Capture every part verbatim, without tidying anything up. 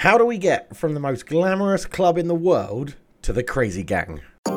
How do we get from the most glamorous club in the world to the Crazy Gang?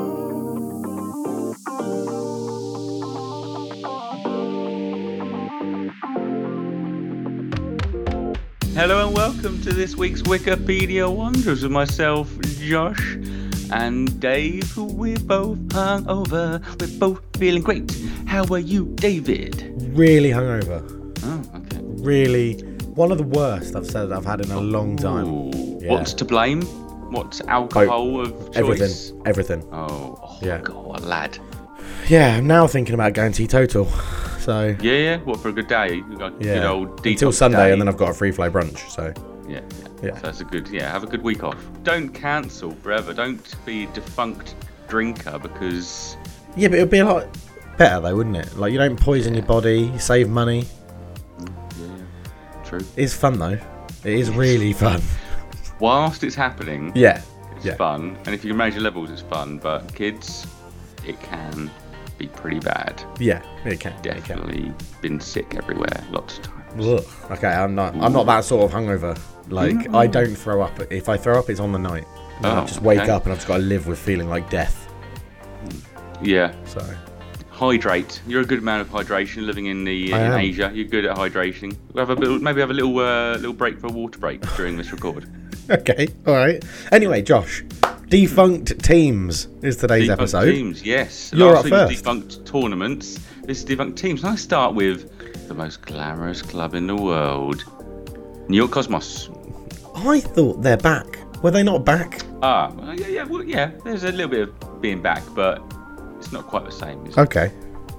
Hello and welcome to this week's Wikipedia Wonders with myself, Josh, and Dave, who we're both hungover. We're both feeling great. How are you, David? Really hungover. Oh, okay. Really, one of the worst I've said I've had in a long time. Ooh. Yeah. What's to blame? What's alcohol of choice? Everything. Everything. Oh, oh Yeah. God, lad. Yeah, I'm now thinking about going teetotal. So Yeah, yeah. What, for a good day? You got yeah, good old detox until Sunday, day. and then I've got a free flow brunch. So Yeah, yeah. Yeah. So that's a good, yeah, have a good week off. Don't cancel forever. Don't be a defunct drinker because... yeah, but it'd be a lot better though, wouldn't it? Like, you don't poison Yeah. your body, you save money. Yeah, yeah. True. It's fun though. It is really fun. Whilst it's happening, Yeah. it's Yeah. fun. And if you can manage your levels, it's fun. But kids, it can be pretty bad. Yeah, it can. It can. Definitely been sick everywhere lots of times. Ugh. Okay, I'm not. I'm not that sort of hungover. Like, Mm. I don't throw up. If I throw up, it's on the night. And I Oh, just wake okay. up and I've just got to live with feeling like death. Yeah. So Hydrate. You're a good man of hydration. Living in the I in am. Asia, you're good at hydrating. We'll have a bit, maybe have a little uh, little break for a water break during this record. okay, all right. Anyway, Josh, defunct teams is today's Defunct episode. teams, yes. You're Last up week was first. defunct tournaments. This is defunct teams. And I start with the most glamorous club in the world, New York Cosmos. I thought they're back. Were they not back? Ah, well, yeah, yeah, well, yeah. There's a little bit of being back, but it's not quite the same. Is it? Okay.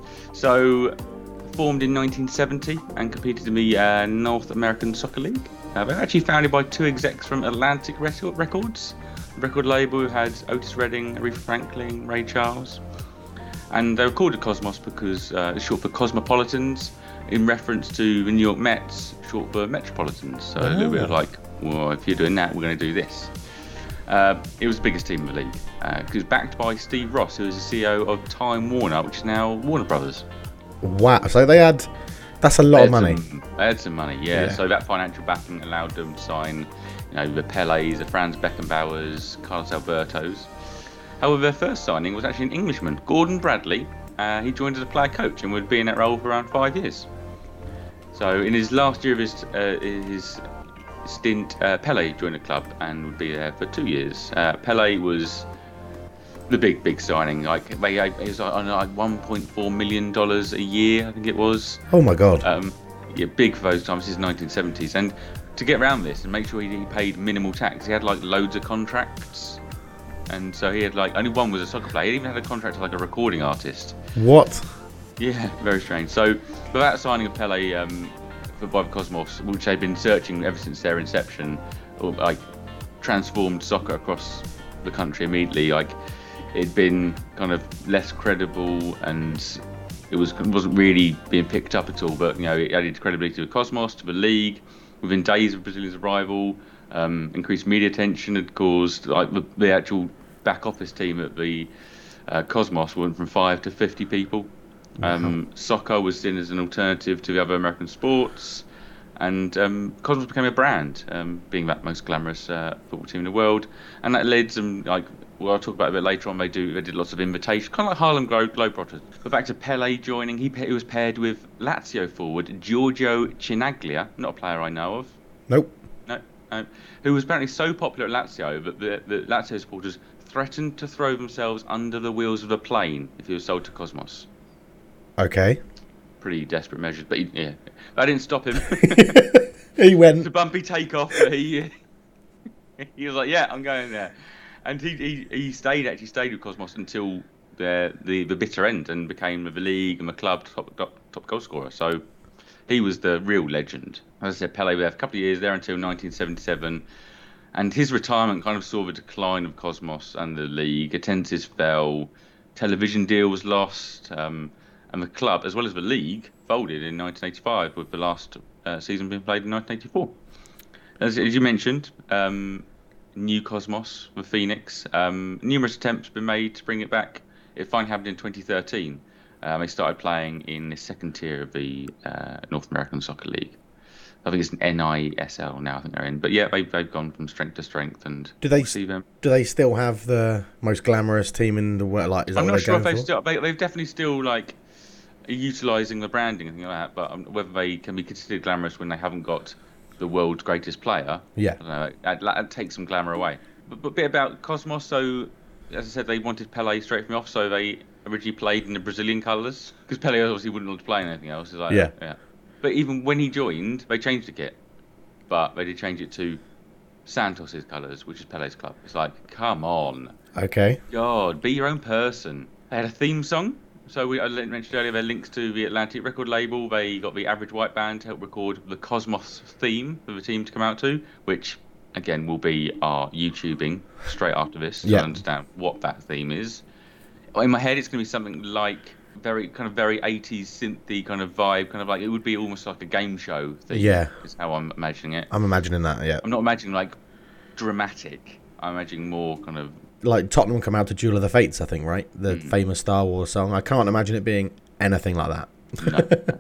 So, formed in nineteen seventy and competed in the uh, North American Soccer League. Uh, they were actually founded by two execs from Atlantic Rec- Records, a record label who had Otis Redding, Aretha Franklin, Ray Charles. And they were called the Cosmos because uh, it's short for Cosmopolitans, in reference to the New York Mets, short for Metropolitans. So a little bit of like, well, if you're doing that, we're going to do this. Uh, it was the biggest team in the league because uh, it was backed by Steve Ross, who was the C E O of Time Warner, which is now Warner Brothers. Wow. So they had. That's a lot of They had money. Some, they had some money, yeah. Yeah. So that financial backing allowed them to sign, you know, the Pelés, the Franz Beckenbauers, Carlos Albertos. However, their first signing was actually an Englishman, Gordon Bradley. Uh, he joined as a player coach and would be in that role for around five years. So in his last year of his uh, his stint, uh, Pelé joined the club and would be there for two years. Uh, Pelé was the big, big signing. Like they, it was on like one point four million dollars a year, I think it was. Oh my god. Um, yeah, big for those times. This is nineteen seventies, and to get around this and make sure he paid minimal tax, he had like loads of contracts, and so he had like only one was a soccer player. He even had a contract as like a recording artist. What? Yeah, very strange. So for that signing of Pelé um, for by the Cosmos, which they've been searching ever since their inception, or like transformed soccer across the country immediately. Like it'd been kind of less credible and it was wasn't really being picked up at all. But you know, it added credibility to the Cosmos, to the league. Within days of Brazilian's arrival, um, increased media attention had caused like the, the actual back office team at the uh, Cosmos went from five to fifty people. Um, soccer was seen as an alternative to the other American sports, and um, Cosmos became a brand, um, being that most glamorous uh, football team in the world. And that led some, like, well, I'll talk about it a bit later on. They do, they did lots of invitations, kind of like Harlem Glo- Globetrotters. But back to Pelé joining, he, he was paired with Lazio forward Giorgio Chinaglia, not a player I know of. Nope. No, no, who was apparently so popular at Lazio that the, the Lazio supporters threatened to throw themselves under the wheels of a plane if he was sold to Cosmos. Okay. Pretty desperate measures, but he, yeah, that didn't stop him. He went. It's a bumpy takeoff, but he he was like, "Yeah, I'm going there," and he he, he stayed actually stayed with Cosmos until the, the the bitter end and became the league and the club top top, top goal scorer. So he was the real legend. As I said, Pelé was there for a couple of years there until nineteen seventy-seven, and his retirement kind of saw the decline of Cosmos and the league. Attendances fell, television deal was lost. Um, And the club, as well as the league, folded in nineteen eighty-five, with the last uh, season being played in nineteen eighty-four. As, as you mentioned, um, New Cosmos, the Phoenix, um, numerous attempts have been made to bring it back. It finally happened in twenty thirteen. Um, they started playing in the second tier of the uh, North American Soccer League. I think it's an N I S L now. I think they're in, but yeah, they've they've gone from strength to strength. And do they see them? Do they still have the most glamorous team in the world? Like, is that I'm what not they're sure if going they for? still they, they've definitely still like utilising the branding and things like that, but um, whether they can be considered glamorous when they haven't got the world's greatest player, Yeah. I don't know, that, that takes some glamour away. But, but a bit about Cosmos. So, as I said, they wanted Pelé straight from the off, so they originally played in the Brazilian colours because Pelé obviously wouldn't want to play in anything else. It's like, Yeah. yeah. But even when he joined, they changed the kit, but they did change it to Santos's colours, which is Pelé's club. It's like, come on, Okay. God, be your own person. They had a theme song. So we I mentioned earlier their links to the Atlantic record label. They got the Average White Band to help record the Cosmos theme for the team to come out to, which again will be our YouTubing straight after this to Yeah. understand what that theme is. In my head, it's going to be something like very kind of very eighties synthy kind of vibe, kind of like it would be almost like a game show theme. Yeah. Is how I'm imagining it. I'm imagining that. Yeah. I'm not imagining like dramatic. I'm imagining more kind of. Like Tottenham come out to Duel of the Fates, I think, right? The Mm. famous Star Wars song. I can't imagine it being anything like that. No.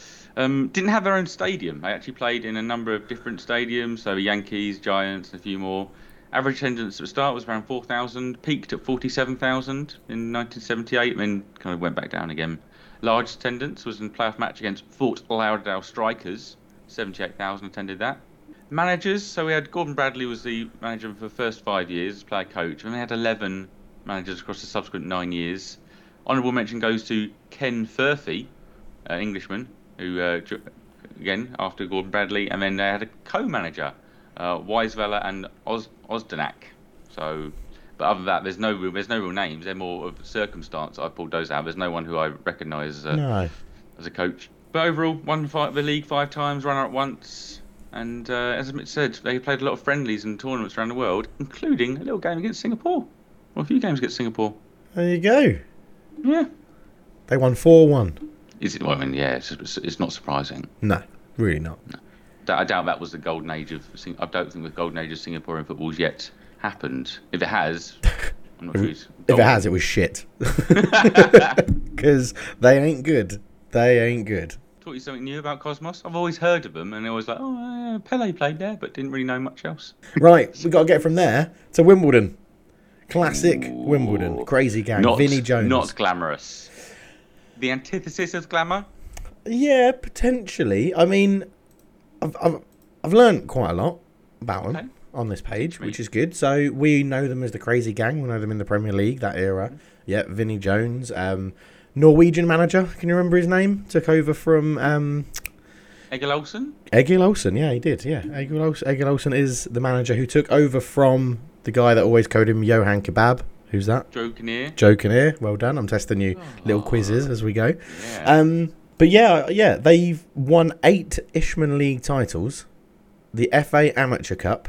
Um, didn't have their own stadium. They actually played in a number of different stadiums, so the Yankees, Giants, and a few more. Average attendance at the start was around four thousand, peaked at forty-seven thousand in nineteen seventy-eight, and then kind of went back down again. Large attendance was in playoff match against Fort Lauderdale Strikers, seventy-eight thousand attended that. Managers, so we had Gordon Bradley was the manager for the first five years, player coach, and we had eleven managers across the subsequent nine years. Honourable mention goes to Ken Furphy, an Englishman, who, uh, again, after Gordon Bradley, and then they had a co-manager, uh, Weisweller and Oz- Ozdenak. So, but other than that, there's no real, there's no real names. They're more of circumstance. I pulled those out. There's no one who I recognise as a, No. as a coach. But overall, won five, the league five times, runner-up once. And uh, as Mitch said, they played a lot of friendlies and tournaments around the world, including a little game against Singapore. Well, a few games against Singapore. There you go. Yeah. They won four one. Is it? Well, I mean, yeah, it's, it's not surprising. No, really not. I doubt that was the golden age of. Sing- I don't think the golden age of Singaporean football's yet happened. If it has, I'm not sure. It's If it has, it was shit. Because they ain't good. They ain't good. Taught you something new about Cosmos. I've always heard of them, and I was like, oh, yeah, Pelé played there, but didn't really know much else. Right, we got to get from there to Wimbledon. Classic Ooh. Wimbledon. Crazy gang. Not, Vinnie Jones. Not glamorous. The antithesis of glamour. Yeah, potentially. I mean, I've I've, I've learned quite a lot about them Okay. on this page, Me. which is good. So we know them as the Crazy Gang. We know them in the Premier League, that era. Yeah, Vinnie Jones. Um, Norwegian manager, can you remember his name? Took over from um, Egil Olsen. Egil Olsen. Yeah, he did. Yeah, Egil Olsen, Egil Olsen is the manager who took over from the guy that always called him Johan Kebab. Who's that? Joe Kinnear. Joe Kinnear. Well done. I'm testing you little Oh. quizzes as we go. Yeah. Um, but yeah, yeah, they've won eight Ishman League titles, the F A Amateur Cup,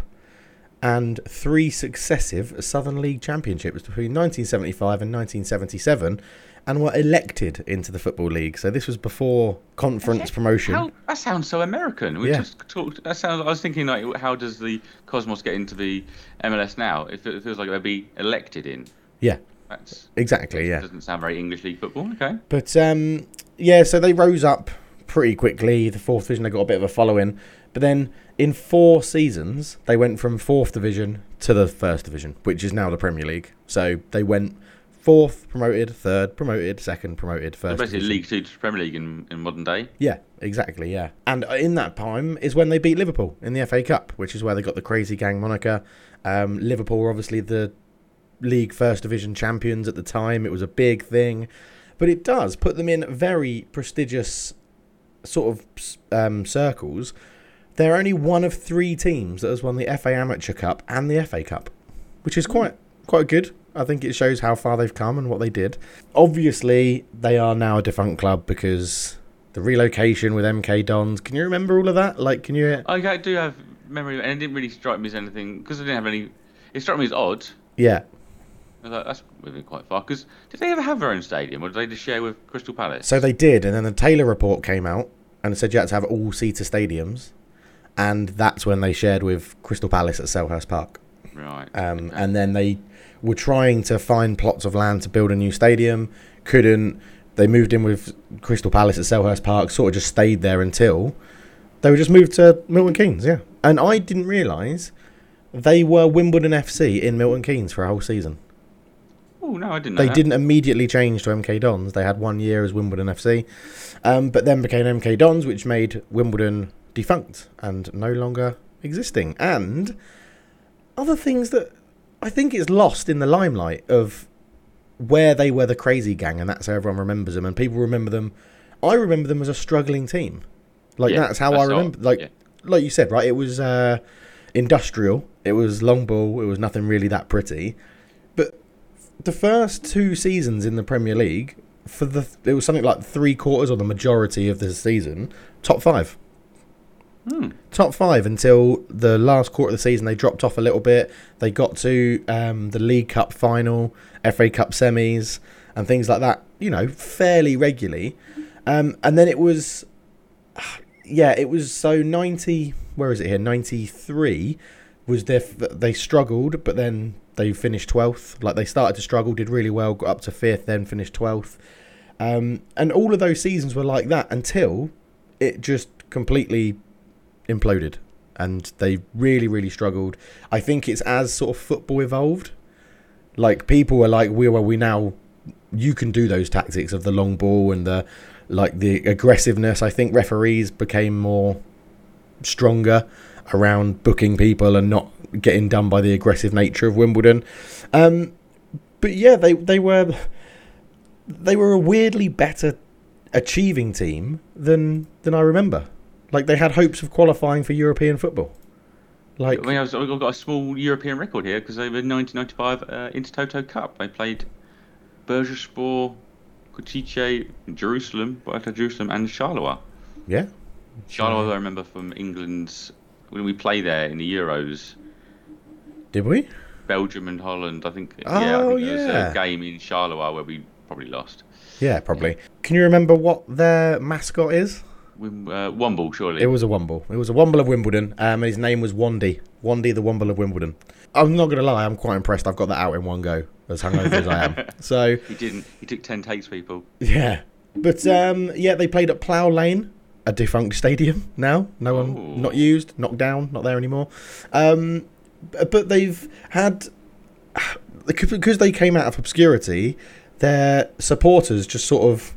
and three successive Southern League Championships between nineteen seventy-five and nineteen seventy-seven, and were elected into the Football League. So this was before conference promotion. How, that sounds so American. We Yeah. just talked. That sounds. I was thinking like, how does the Cosmos get into the M L S now? It fe- it feels like they'd be elected in. Yeah, That's exactly. Yeah. doesn't sound very English league football. Okay. But um, yeah, so they rose up pretty quickly. The fourth division, they got a bit of a following. But then in four seasons, they went from fourth division to the first division, which is now the Premier League. So they went fourth promoted, third promoted, second promoted, So first basically, division. League Two to Premier League in, in modern day. Yeah, exactly, yeah. And in that time is when they beat Liverpool in the F A Cup, which is where they got the Crazy Gang moniker. Um, Liverpool were obviously the league first division champions at the time. It was a big thing. But it does put them in very prestigious sort of um, circles. They're only one of three teams that has won the F A Amateur Cup and the F A Cup, which is quite quite good. I think it shows how far they've come and what they did. Obviously, they are now a defunct club because the relocation with M K Dons. Can you remember all of that? Like, can you... Okay, I do have memory, and it didn't really strike me as anything because I didn't have any. It struck me as odd. Yeah. I was like, that's moving quite far. Because did they ever have their own stadium, or did they just share with Crystal Palace? So they did, and then the Taylor report came out and said you had to have all-seater stadiums, and that's when they shared with Crystal Palace at Selhurst Park. Right. Um, and then they were trying to find plots of land to build a new stadium. Couldn't. They moved in with Crystal Palace at Selhurst Park, sort of just stayed there until They were just moved to Milton Keynes, yeah. And I didn't realise they were Wimbledon F C in Milton Keynes for a whole season. Oh, no, I didn't know They that. didn't immediately change to M K Dons. They had one year as Wimbledon F C, um, but then became M K Dons, which made Wimbledon defunct and no longer existing. And other things that I think is lost in the limelight of where they were the crazy gang, and that's how everyone remembers them, and people remember them. I remember them as a struggling team. Like, Yeah, that's how that's I remember. all. Like, Yeah. like you said, right? It was uh, industrial. It was long ball. It was nothing really that pretty. But the first two seasons in the Premier League, for the it was something like three quarters or the majority of the season, top five. Hmm. Top five until the last quarter of the season. They dropped off a little bit. They got to um, the League Cup final, F A Cup semis, and things like that, you know, fairly regularly. Um, and then it was, yeah, it was so ninety, where is it here? ninety-three was their, they struggled, but then they finished twelfth. Like, they started to struggle, did really well, got up to fifth, then finished twelfth. Um, and all of those seasons were like that until it just completely imploded, and they really really struggled. I think it's as sort of football evolved, like people were like, we well we now you can do those tactics of the long ball and the like the aggressiveness. I think referees became more stronger around booking people and not getting done by the aggressive nature of Wimbledon. Um, but yeah, they they were they were a weirdly better achieving team than than I remember. Like, they had hopes of qualifying for European football. Like, I mean, I was, I've got a small European record here because they were nineteen ninety-five uh, Intertoto Cup. They played Bursaspor, Košice, Jerusalem, Bata Jerusalem, and Charleroi. yeah. Charleroi, I remember from England's when we play there in the Euros. Did we? Belgium and Holland. I think. Oh, yeah, I think there was yeah. a game in Charleroi where we probably lost. Yeah, probably. Can you remember what their mascot is? Wim, uh, Womble, surely. It was a Womble. It was a Womble of Wimbledon, um, and his name was Wandy. Wandy, the Womble of Wimbledon. I'm not going to lie, I'm quite impressed. I've got that out in one go, as hungover as I am. So, He didn't. He took ten takes, people. yeah. But, um, yeah, they played at Plough Lane, a defunct stadium now. No one, Ooh. not used, knocked down, not there anymore. Um, but they've had, because they came out of obscurity, their supporters just sort of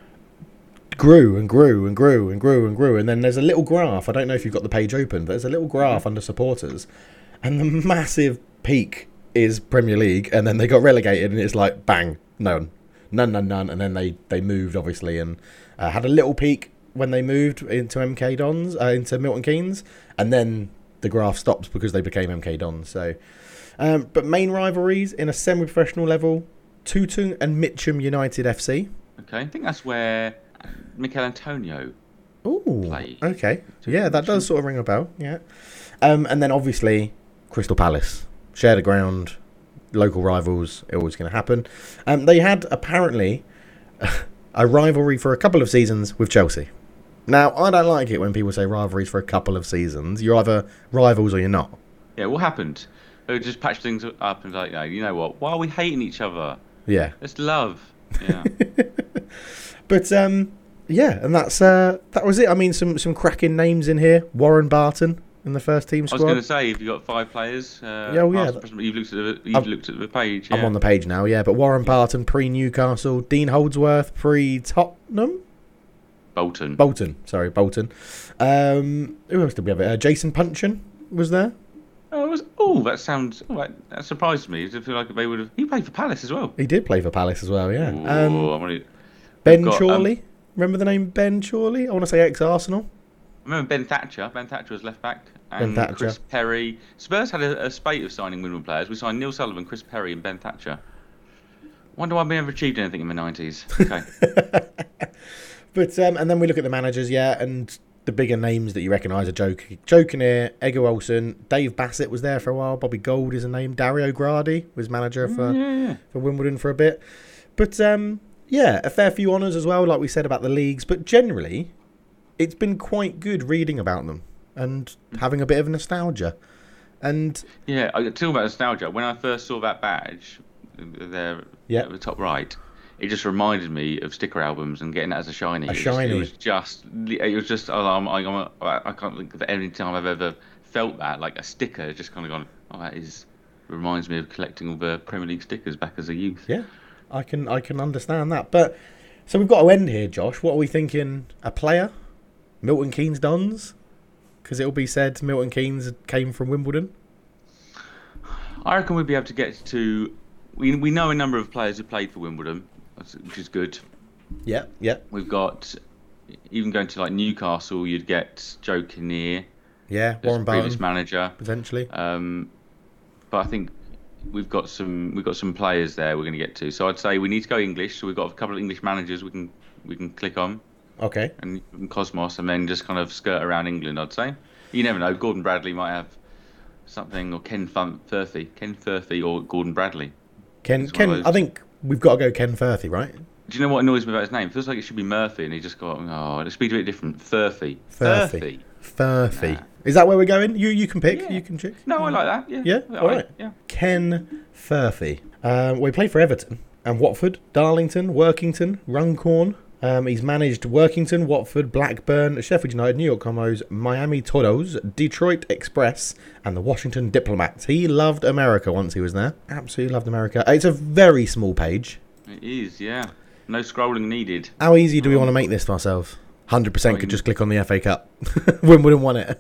grew and grew and grew and grew and grew. And then there's a little graph. I don't know if you've got the page open, but there's a little graph mm-hmm. under supporters. And the massive peak is Premier League. And then they got relegated and it's like, bang, none, none, none, none. And then they, they moved, obviously, and uh, had a little peak when they moved into M K Dons, uh, into Milton Keynes. And then the graph stopped because they became M K Dons. So, um, but main rivalries in a semi-professional level, Tooting and Mitcham United F C. Okay, I think that's where Mikel Antonio Ooh, played. Okay. Yeah, that does sort of ring a bell. Yeah. Um, and then obviously Crystal Palace. Share the ground, local rivals, always going to happen. Um, they had apparently a rivalry for a couple of seasons with Chelsea. Now, I don't like it when people say rivalries for a couple of seasons. You're either rivals or you're not. Yeah, what happened? They just patched things up and like, no, you know what? Why are we hating each other? Yeah. Let's love. Yeah. But um, yeah, and that's uh, that was it. I mean, some some cracking names in here. Warren Barton in the first team I squad. was going to say, if you've got five players, uh, Yeah, well, yeah. past- you've looked at the you've I'm- looked at the page. I'm yeah. on the page now, yeah. But Warren Barton pre Newcastle, Dean Holdsworth pre Tottenham, Bolton. Bolton. Sorry, Bolton. Um, who else did we have? Uh, Jason Punchin was there. Oh, it was, oh, that sounds. Oh, that, that surprised me. I feel like they would have. He played for Palace as well. He did play for Palace as well, yeah. Ooh, Um, I'm gonna, Ben got, Chorley. um, Remember the name Ben Chorley? I want to say ex-Arsenal. I remember Ben Thatcher. Ben Thatcher was left back. Ben And Thatcher. Chris Perry. Spurs had a, a spate of signing Wimbledon players. We signed Neil Sullivan, Chris Perry, and Ben Thatcher. Wonder why we never achieved anything in the nineties. Okay. But um, and then we look at the managers, yeah, and the bigger names that you recognise are Joe, Joe Kinnear, Edgar Olsen, Dave Bassett was there for a while, Bobby Gold is a name, Dario Gradi was manager for, yeah. for Wimbledon for a bit. But um, yeah, a fair few honours as well, like we said about the leagues. But generally, it's been quite good reading about them and having a bit of nostalgia. And Yeah, I talk about nostalgia. When I first saw that badge there Yeah. at the top right, it just reminded me of sticker albums and getting that as a shiny. A it shiny. Was, it was just, it was just. Oh, I'm, I'm, I'm, I can't think of any time I've ever felt that, like a sticker, just kind of gone. Oh, that is reminds me of collecting all the Premier League stickers back as a youth. Yeah, I can I can understand that. But so we've got to end here, Josh. What are we thinking? A player? Milton Keynes Dons? Because it'll be said Milton Keynes came from Wimbledon. I reckon we'd be able to get to. We we know a number of players who played for Wimbledon, which is good. Yeah, yeah. We've got, even going to like Newcastle, you'd get Joe Kinnear. Yeah, Warren Barton, previous manager potentially. Um, but I think we've got some we've got some players there we're going to get to. So I'd say we need to go English. So we've got a couple of English managers we can we can click on. Okay. And, and Cosmos, and then just kind of skirt around England. I'd say. You never know. Gordon Bradley might have something, or Ken Fun- Furphy, Ken Furphy, or Gordon Bradley. Ken Ken. I think we've got to go Ken Furphy, right? Do you know what annoys me about his name? It feels like it should be Murphy, and he just got oh, it'll be a bit different. Furphy. Furphy. Furphy. Nah. Is that where we're going? You you can pick. Yeah. You can choose. No, I like that. Yeah. Yeah. All right. Yeah. Ken Furphy. Um, well, he played for Everton and Watford, Darlington, Workington, Runcorn. Um, he's managed Workington, Watford, Blackburn, Sheffield United, New York Comos, Miami Toros, Detroit Express, and the Washington Diplomats. He loved America once he was there. Absolutely loved America. It's a very small page. It is, yeah. No scrolling needed. How easy do we want to make this for ourselves? one hundred percent could just click on the F A Cup. Wimbledon won it.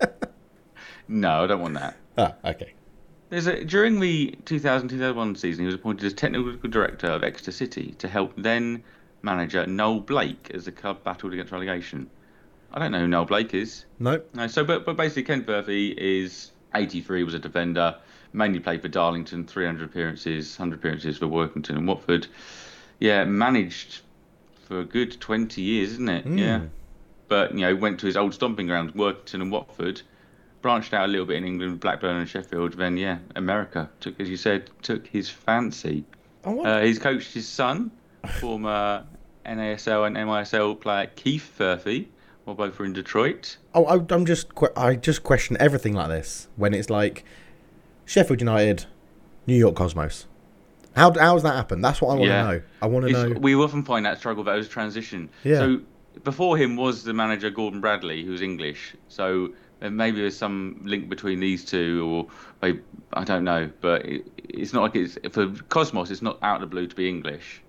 No, I don't want that. Ah, okay. There's a, during the two thousand two thousand one season, he was appointed as technical director of Exeter City to help then manager Noel Blake as the club battled against relegation. I don't know who Noel Blake is. No. No. So, but but basically, Ken Furphy is eighty-three, was a defender, mainly played for Darlington, three hundred appearances, one hundred appearances for Workington and Watford. Yeah, managed for a good twenty years, isn't it? Mm. Yeah. But, you know, went to his old stomping grounds, Workington and Watford, branched out a little bit in England, Blackburn and Sheffield, then, yeah, America. Took, as you said, took his fancy. Oh, uh, he's coached his son, former N A S L and M I S L player Keith Furphy, while both were in Detroit. Oh, I, I'm just, I just question everything like this when it's like Sheffield United, New York Cosmos. How how's that happened? That's what I want to Yeah. know. I want to know. We often find that struggle that was transition. Yeah. So before him was the manager Gordon Bradley, who's English. So uh, maybe there's some link between these two, or maybe, I don't know. But it, it's not like it's for Cosmos. It's not out of the blue to be English,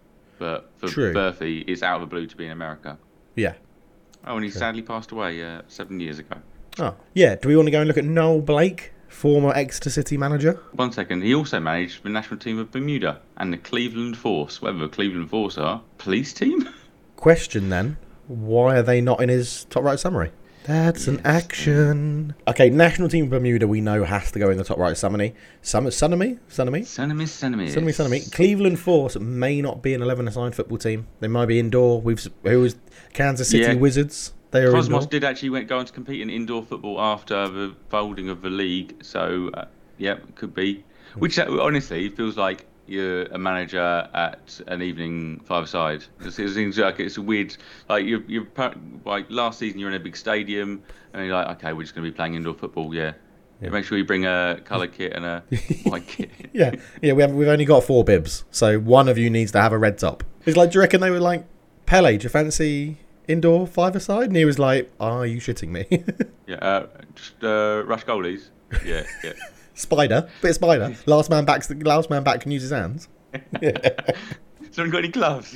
but for True. Furphy, it's out of the blue to be in America. Yeah. Oh, and he True. sadly passed away uh, seven years ago. Oh, yeah. Do we want to go and look at Noel Blake, former Exeter City manager? One second. He also managed the national team of Bermuda and the Cleveland Force, whatever the Cleveland Force are. Police team? Question then, why are they not in his top right summary? That's yes. an action. Okay, national team of Bermuda we know has to go in the top right summary. Some Sunami? Sunami? Sunami, Sunami. Sunami, Sunami. Cleveland Force may not be an eleven-a-side football team. They might be indoor. We've Who was Kansas City Yeah. Wizards? They are Cosmos indoor. did actually went go on to compete in indoor football after the folding of the league. So, uh, yeah, it could be. Which uh, honestly feels like you're a manager at an evening five-a-side. It seems like it's a weird. Like you're, you're like last season, you're in a big stadium, and you're like, okay, we're just going to be playing indoor football. Yeah. Yeah. Make sure you bring a colour kit and a white kit. yeah, yeah. We have we've only got four bibs, so one of you needs to have a red top. It's like, do you reckon they were like, Pele, do you fancy indoor five-a-side? And he was like, are you shitting me? yeah, uh, just uh, rush goalies. Yeah, yeah. Spider, bit of spider. Last man back. Last man back can use his hands. Yeah. Someone got any gloves?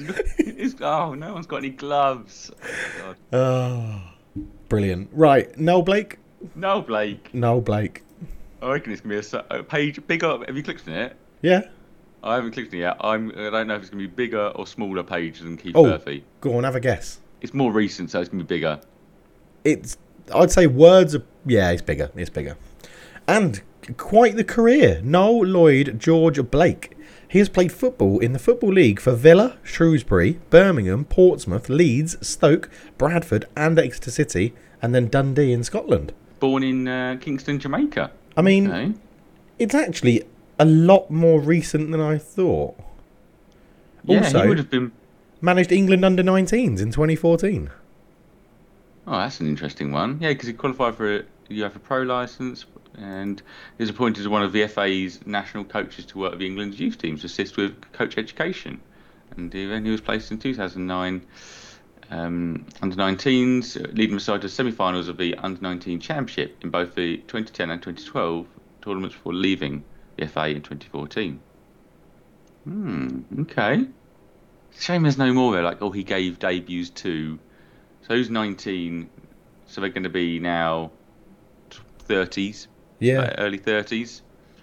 Oh, no one's got any gloves. Oh, oh, brilliant. Right, Noel Blake. No, Blake. Noel Blake. I reckon it's gonna be a, a page bigger. Have you clicked on it? Yeah. I haven't clicked on it yet. I'm. I don't know if it's gonna be bigger or smaller page than Keith Oh, Murphy. Go on, have a guess. It's more recent, so it's gonna be bigger. It's. I'd say words are. Yeah, it's bigger. It's bigger. And quite the career. Noel Lloyd George Blake. He has played football in the Football League for Villa, Shrewsbury, Birmingham, Portsmouth, Leeds, Stoke, Bradford and Exeter City, and then Dundee in Scotland. Born in uh, Kingston, Jamaica. I mean, okay. It's actually a lot more recent than I thought. Yeah, also, he would have been... managed England under nineteens in twenty fourteen. Oh, that's an interesting one. Yeah, because he qualified for a UEFA Pro licence and is appointed as one of the F A's national coaches to work with England's youth teams to assist with coach education. and then he was placed in two thousand nine um, under nineteens, leading the side to semi-finals of the under nineteen championship in both the twenty ten and twenty twelve tournaments before leaving the F A in twenty fourteen. Hmm, okay. Shame there's no more there, like, oh, he gave debuts to. So who's nineteen? So they're going to be now thirties, Yeah. like early thirties.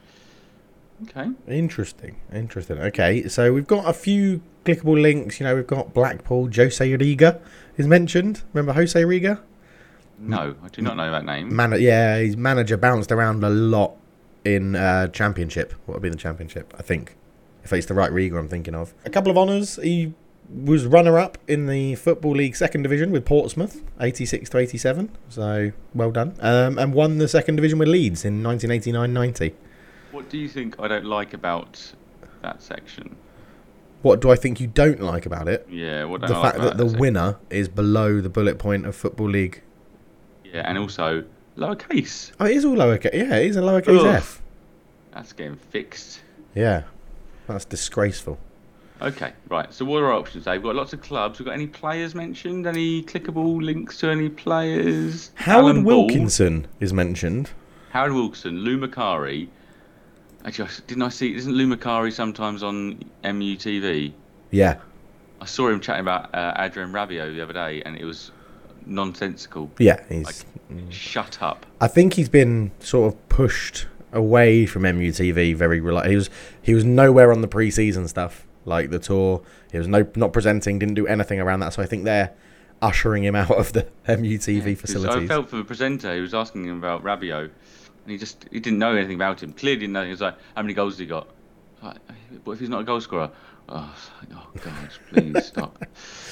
Okay. Interesting. Interesting. Okay, so we've got a few clickable links. You know, we've got Blackpool, Jose Riga is mentioned. Remember Jose Riga? No, I do not know that name. Man- yeah, his manager bounced around a lot in uh, Championship. What would be the Championship, I think. If it's the right Riga I'm thinking of. A couple of honours. He was runner-up in the Football League Second Division with Portsmouth, eighty-six to eighty-seven. So, well done. Um, and won the Second Division with Leeds in nineteen eighty-nine ninety. What do you think I don't like about that section? What do I think you don't like about it? Yeah, what don't The I like fact about that the section? winner is below the bullet point of Football League. Yeah, and also lowercase. Oh, it is all lowercase. Yeah, it is a lowercase Ugh. f. That's getting fixed. Yeah, that's disgraceful. Okay, right. So what are our options? Dave? We've got lots of clubs. We've got any players mentioned? Any clickable links to any players? Howard Alan Ball, Wilkinson is mentioned. Howard Wilkinson, Lou Macari. Actually, I- didn't I see? Isn't Lou Macari sometimes on M U T V? Yeah, I saw him chatting about uh, Adrian Rabiot the other day, and it was nonsensical. yeah. He's. Like, shut up. I think he's been sort of pushed away from M U T V very. Rel- he was he was nowhere on the pre-season stuff like the tour. He was no not presenting, didn't do anything around that. So I think they're ushering him out of the M U T V Yeah, 'cause facilities. I felt for the presenter. He was asking him about Rabiot, and he just he didn't know anything about him. Clearly didn't know. He was like, "How many goals has he got?" Like, what if he's not a goal scorer? Oh, oh God, please stop.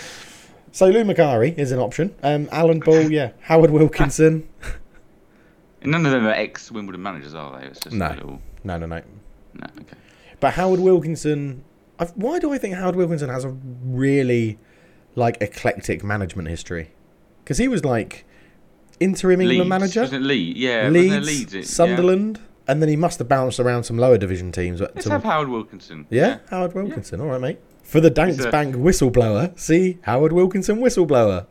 So Lou Macari is an option. Um, Alan Ball, yeah. Howard Wilkinson. And none of them are ex-Wimbledon managers, are they? It's just No. a little... No, no, no. No, okay. But Howard Wilkinson, I've, why do I think Howard Wilkinson has a really like eclectic management history? Because he was like interim England Leeds, manager, wasn't it Leeds? Yeah, Leeds, wasn't it Leeds? It- Sunderland, and then he must have bounced around some lower division teams. Yeah. Let's to- have Howard Wilkinson. yeah, Howard Wilkinson. All right, mate. For the Danks He's a- Bank whistleblower, see Howard Wilkinson whistleblower.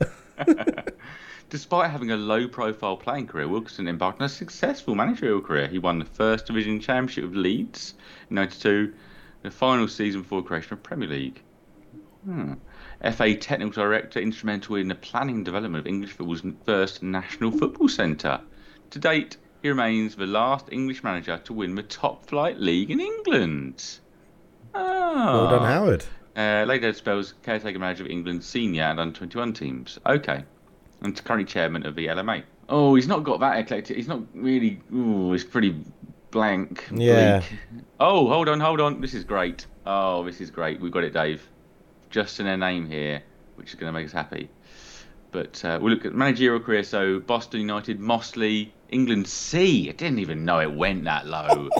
Despite having a low-profile playing career, Wilkinson embarked on a successful managerial career. He won the First Division Championship with Leeds in ninety-two, the final season before creation of Premier League. Hmm. F A Technical Director, instrumental in the planning and development of English football's first national football centre. To date, he remains the last English manager to win the top-flight league in England. Ah. Well done, Howard. Uh, later spells caretaker manager of England's senior and under twenty-one teams. Okay. And currently chairman of the L M A. Oh, he's not got that eclectic. He's not really... Ooh, it's pretty blank. Yeah. bleak. Oh, hold on, hold on. This is great. Oh, this is great. We've got it, Dave. Just in a name here, which is going to make us happy. But uh, we'll look at managerial career. So, Boston United, Mossley, England C. I didn't even know it went that low.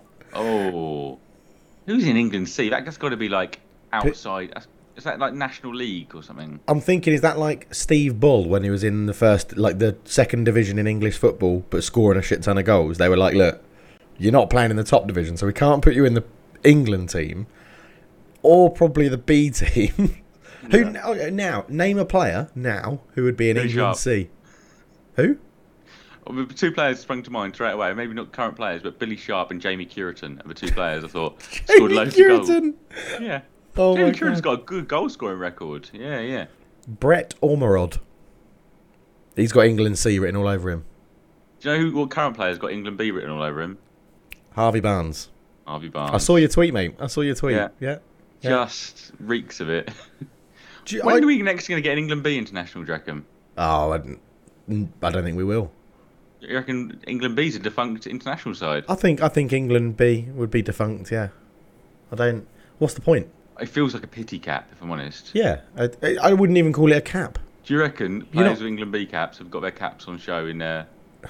Oh. Who's in England C? That's got to be like outside... Is that like National League or something? I'm thinking, is that like Steve Bull when he was in the first, like the second division in English football, but scoring a shit ton of goals? They were like, look, you're not playing in the top division, so we can't put you in the England team, or probably the B team. Who Yeah. okay, now name a player now who would be in Billy England Sharp. C? Who? Well, the two players sprung to mind straight away. Maybe not current players, but Billy Sharp and Jamie Curitan are the two players I thought scored loads of goals. Curitan. Yeah. Oh my Jamie Curitan's God. got a good goal scoring record. Yeah, yeah. Brett Ormerod. He's got England C written all over him. Do you know who what current players got England B written all over him? Harvey Barnes. Harvey Barnes. I saw your tweet, mate. I saw your tweet. Yeah. Yeah. yeah. Just reeks of it. Do you- When I- are we next going to get an England B international, do you reckon? Oh, I, don't- I don't think we will. You reckon England B's a defunct international side? I think I think England B would be defunct. Yeah. I don't. What's the point? It feels like a pity cap, if I'm honest. Yeah. I, I wouldn't even call it a cap. Do you reckon You're players not- with England B caps have got their caps on show in their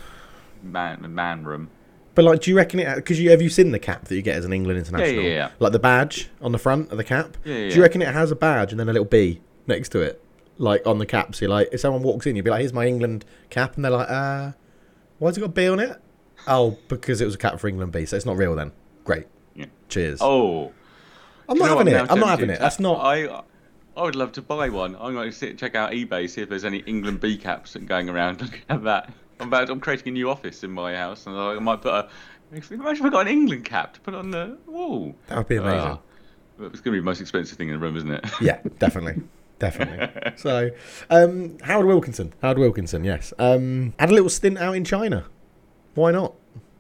man man room? But like, do you reckon it? Because you have you seen the cap that you get as an England international? yeah, yeah. Like the badge on the front of the cap. Yeah, yeah, Do you yeah. reckon it has a badge and then a little B next to it, like on the cap? So you're like, if someone walks in, you'd be like, "Here's my England cap," and they're like, "Uh, why's it got a B on it?" Oh, because it was a cap for England B, so it's not real then. Great. Yeah. Cheers. Oh, I'm You not know having what, it. now I'm not having tempted. it. That's not. I I would love to buy one. I'm going to sit check out eBay, see if there's any England B caps going around. Look at that. I'm about. I'm creating a new office in my house, and I might put a. Imagine if I got an England cap to put on the wall. That would be amazing. Oh, it's going to be the most expensive thing in the room, isn't it? Yeah, definitely. Definitely. So, um, Howard Wilkinson. Howard Wilkinson, yes. Um, had a little stint out in China. Why not?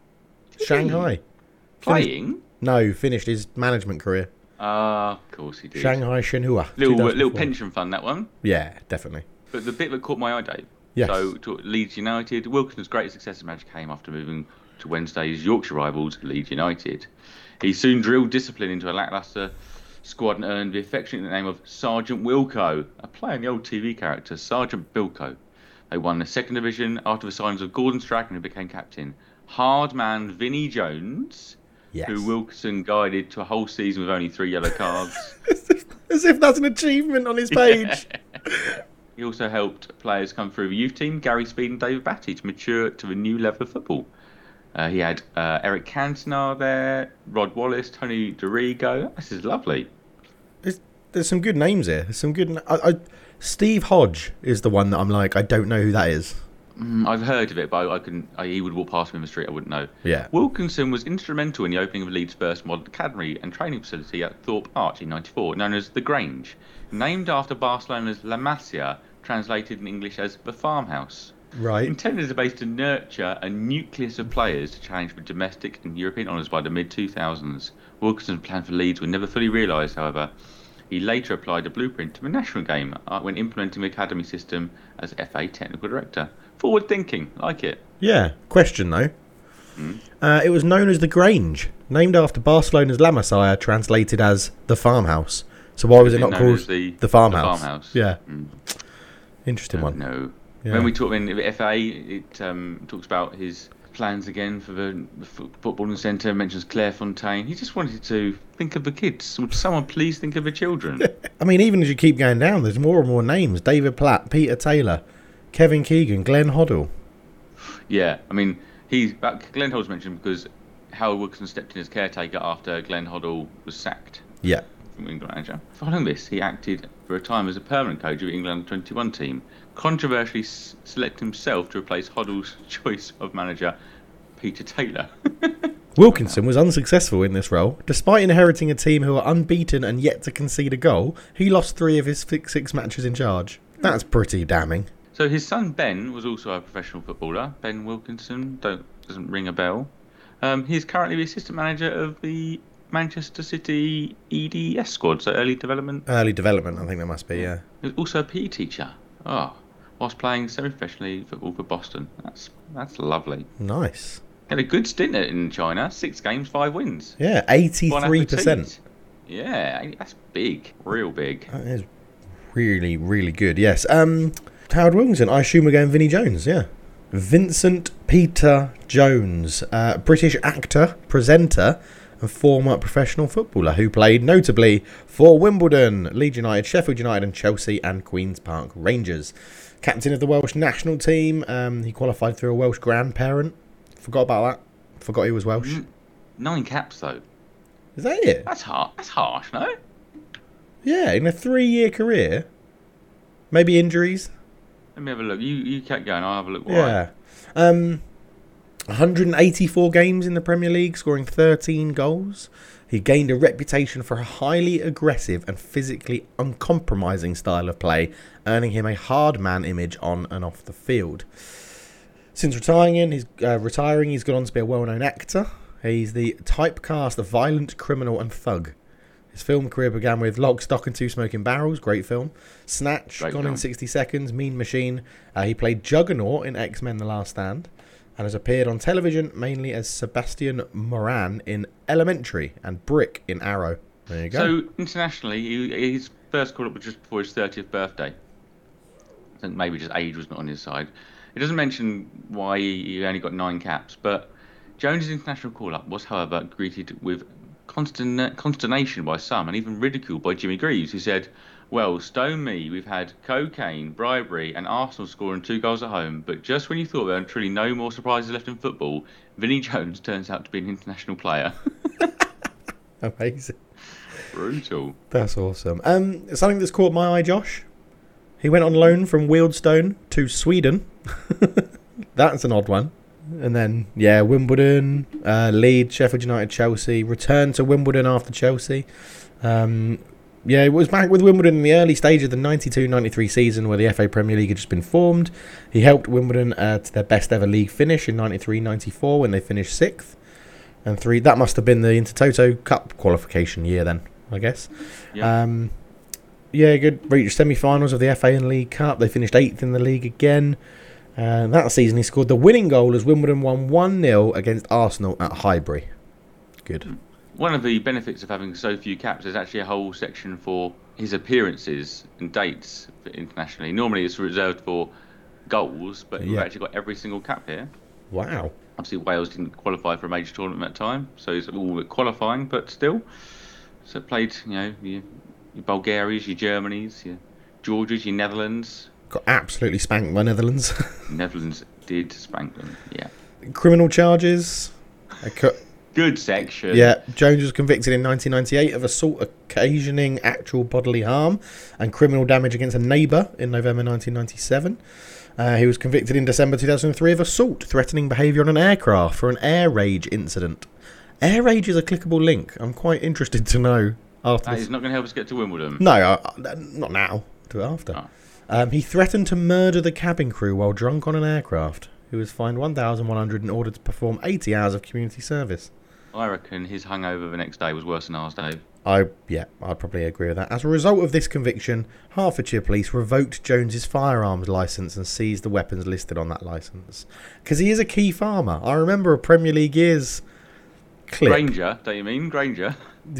Shanghai. Playing? Finished, no, finished his management career. Ah, uh, of course he did. Shanghai Shenhua. Little little pension fund, that one. Yeah, definitely. But the bit that caught my eye, Dave. Yes. So, to Leeds United. Wilkinson's greatest success as manager came after moving to Wednesday's Yorkshire rivals, Leeds United. He soon drilled discipline into a lacklustre squad and earned the affectionate name of Sergeant Wilco, a play on the old T V character Sergeant Bilko. They won the second division after the signs of Gordon Strachan, who became captain. Hard man Vinnie Jones, yes. who Wilkinson guided to a whole season with only three yellow cards. as, if, as if that's an achievement on his page. Yeah. He also helped players come through the youth team, Gary Speed and David Batty, to mature to a new level of football. Uh, he had uh, Eric Cantona there, Rod Wallace, Tony DeRigo. This is lovely. There's, there's some good names here. There's some good. I, I, Steve Hodge is the one that I'm like, I don't know who that is. Mm, I've heard of it, but I, I couldn't. I, he would walk past me in the street. I wouldn't know. Yeah. Wilkinson was instrumental in the opening of Leeds' first modern academy and training facility at Thorpe Arch in ninety-four, known as the Grange, named after Barcelona's La Masia, translated in English as the farmhouse. Right. Intended as a base to nurture a nucleus of players to challenge for domestic and European honours by the mid two thousands. Wilkinson's plan for Leeds were never fully realised, however. He later applied a blueprint to the national game uh, when implementing the academy system as F A technical director. Forward thinking, like it. Yeah. Question though. Mm. Uh, it was known as the Grange, named after Barcelona's La Masia, translated as the farmhouse. So why was it not called the, the farmhouse? The farmhouse. Yeah. Mm. Interesting one. No. Yeah. When we talk in the F A, it um, talks about his plans again for the, the footballing centre, mentions Clairefontaine. He just wanted to think of the kids. Would someone please think of the children? I mean, even as you keep going down, there's more and more names. David Platt, Peter Taylor, Kevin Keegan, Glenn Hoddle. Yeah, I mean, he's Glenn Hoddle's mentioned because Howard Wilkinson stepped in as caretaker after Glenn Hoddle was sacked. Yeah. From England manager. Following this, he acted for a time as a permanent coach of the England twenty-one team, controversially s- selecting himself to replace Hoddle's choice of manager, Peter Taylor. Wilkinson was unsuccessful in this role. Despite inheriting a team who are unbeaten and yet to concede a goal, he lost three of his six, six matches in charge. That's pretty damning. So his son Ben was also a professional footballer. Ben Wilkinson, don't doesn't ring a bell. Um, he's currently the assistant manager of the Manchester City E D S squad, so early development. Early development, I think that must be, yeah. He was also a P E teacher. Oh, whilst playing semi-professionally football for Boston. That's that's lovely. Nice. Had a good stint in China. Six games, five wins. Yeah, eighty-three percent. Yeah, that's big. Real big. That is really, really good, yes. Um, Howard Wilkinson, I assume we're going Vinnie Jones, yeah. Vincent Peter Jones, uh, British actor, presenter, and former professional footballer who played notably for Wimbledon, Leeds United, Sheffield United and Chelsea and Queen's Park Rangers. Captain of the Welsh national team, um, he qualified through a Welsh grandparent. Forgot about that. Forgot he was Welsh. Nine caps though. Is that it? That's harsh. That's harsh, no? Yeah, in a three-year career. Maybe injuries. Let me have a look. You you kept going. I'll have a look. Why. Yeah. Um, one hundred eighty-four games in the Premier League, scoring thirteen goals. He gained a reputation for a highly aggressive and physically uncompromising style of play, earning him a hard man image on and off the field. Since retiring, in, he's, uh, retiring, he's gone on to be a well-known actor. He's the typecast of violent criminal and thug. His film career began with Lock, Stock and Two Smoking Barrels, great film. Snatch, Great Gone film. in sixty seconds, Mean Machine. Uh, he played Juggernaut in X-Men The Last Stand and has appeared on television mainly as Sebastian Moran in Elementary and Brick in Arrow. There you go. So internationally, he, his first call up was just before his thirtieth birthday. I think maybe just age was not on his side. It doesn't mention why he only got nine caps, but Jones' international call-up was, however, greeted with constant consternation by some and even ridiculed by Jimmy Greaves, who said, "Well, stone me, we've had cocaine, bribery and Arsenal scoring two goals at home, but just when you thought there were truly no more surprises left in football, Vinnie Jones turns out to be an international player." Amazing. Brutal. That's awesome. Um, something that's caught my eye, Josh. He went on loan from Wealdstone to Sweden. That's an odd one. And then, yeah, Wimbledon, uh, Leeds, Sheffield United, Chelsea. Returned to Wimbledon after Chelsea. Um, yeah, it was back with Wimbledon in the early stage of the ninety-two ninety-three season where the F A Premier League had just been formed. He helped Wimbledon uh, to their best ever league finish in ninety-three ninety-four when they finished sixth. And three, that must have been the Intertoto Cup qualification year then, I guess. Yeah. Um, yeah, good. Reached semi-finals of the F A and League Cup. They finished eighth in the league again. Uh, that season he scored the winning goal as Wimbledon won one nil against Arsenal at Highbury. Good. One of the benefits of having so few caps is actually a whole section for his appearances and dates internationally. Normally it's reserved for goals, but Yeah. we've actually got every single cap here. Wow. Obviously Wales didn't qualify for a major tournament at that time, so it's all qualifying, but still. So played, you know, your, your Bulgarias, your Germanys, your Georgias, your Netherlands. Got absolutely spanked by Netherlands. Netherlands did spank them, yeah. Criminal charges. I cu- Good section. Yeah, Jones was convicted in nineteen ninety-eight of assault occasioning actual bodily harm and criminal damage against a neighbour in November nineteen ninety-seven. Uh, he was convicted in December two thousand three of assault, threatening behaviour on an aircraft for an air rage incident. Air rage is a clickable link. I'm quite interested to know after That this. is not going to help us get to Wimbledon. No, I, I- not now. Do it after. Oh. Um, he threatened to murder the cabin crew while drunk on an aircraft. He was fined one thousand one hundred dollars in order to perform eighty hours of community service. I reckon his hangover the next day was worse than ours, Dave. I yeah, I'd probably agree with that. As a result of this conviction, Hertfordshire Police revoked Jones's firearms licence and seized the weapons listed on that licence. Because he is a key farmer. I remember a Premier League years clip. Granger, don't you mean? Granger.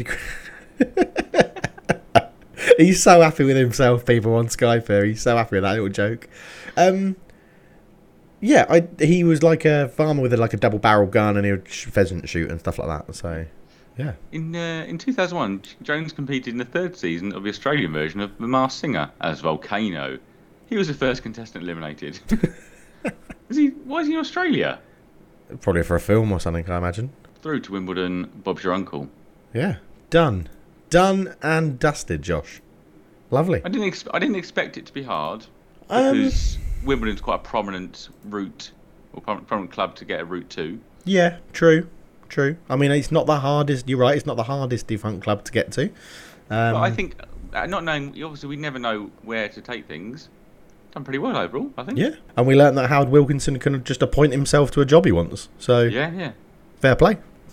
He's so happy with himself, people on Skype here. He's so happy with that little joke. Um, yeah, I, he was like a farmer with a, like a double barrel gun and he would sh- pheasant shoot and stuff like that. So, yeah. In uh, in two thousand one, Jones competed in the third season of the Australian version of The Masked Singer as Volcano. He was the first contestant eliminated. is he? Why is he in Australia? Probably for a film or something, I imagine. Through to Wimbledon, Bob's your uncle. Yeah. Done. Done and dusted, Josh. Lovely. I didn't ex- I didn't expect it to be hard Um, because Wimbledon's quite a prominent route or prominent, prominent club to get a route to. Yeah, true. True. I mean, it's not the hardest, you're right, it's not the hardest defunct club to get to. Um, But I think, uh, not knowing, obviously we never know where to take things. Done pretty well overall, I think. Yeah. And we learned that Howard Wilkinson can just appoint himself to a job he wants. So, Yeah, yeah. fair play.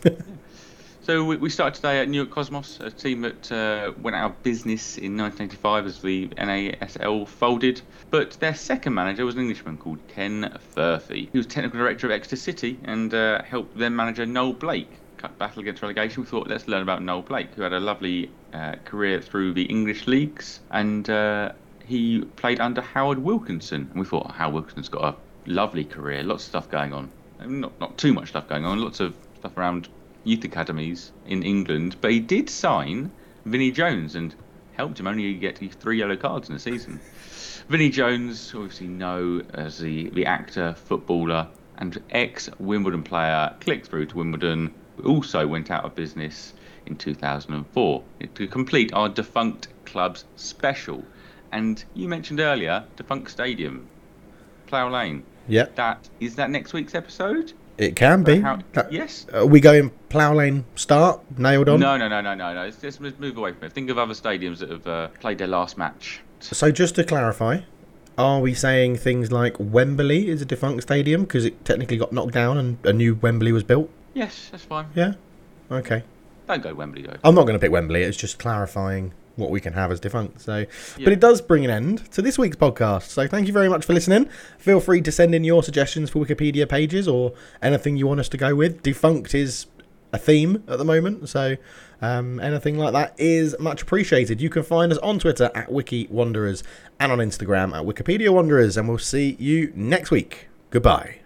So we, we started today at New York Cosmos, a team that uh, went out of business in nineteen eighty-five as the N A S L folded. But their second manager was an Englishman called Ken Furphy. He was technical director of Exeter City and uh, helped their manager Noel Blake cut battle against relegation. We thought, let's learn about Noel Blake, who had a lovely uh, career through the English leagues. And uh, he played under Howard Wilkinson. And we thought, oh, Howard Wilkinson's got a lovely career, lots of stuff going on. Not, not too much stuff going on, lots of stuff around youth academies in England, but he did sign Vinnie Jones and helped him only get three yellow cards in the season. Vinnie Jones, obviously known as the, the actor, footballer, and ex-Wimbledon player, clicked through to Wimbledon, also went out of business in two thousand four to complete our defunct clubs special. And you mentioned earlier, defunct stadium, Plough Lane. Yeah. That is that next week's episode? It can be. How, Uh, yes. Are we going Plough Lane start, nailed on? No, no, no, no, no, no. Let's just move away from it. Think of other stadiums that have uh, played their last match. So just to clarify, are we saying things like Wembley is a defunct stadium because it technically got knocked down and a new Wembley was built? Yes, that's fine. Yeah? Okay. Don't go Wembley though. I'm not going to pick Wembley. It's just clarifying what we can have as defunct. So, Yeah. But it does bring an end to this week's podcast. So thank you very much for listening. Feel free to send in your suggestions for Wikipedia pages or anything you want us to go with. Defunct is a theme at the moment, so um, anything like that is much appreciated. You can find us on Twitter at Wiki Wanderers and on Instagram at Wikipedia Wanderers, and we'll see you next week. Goodbye.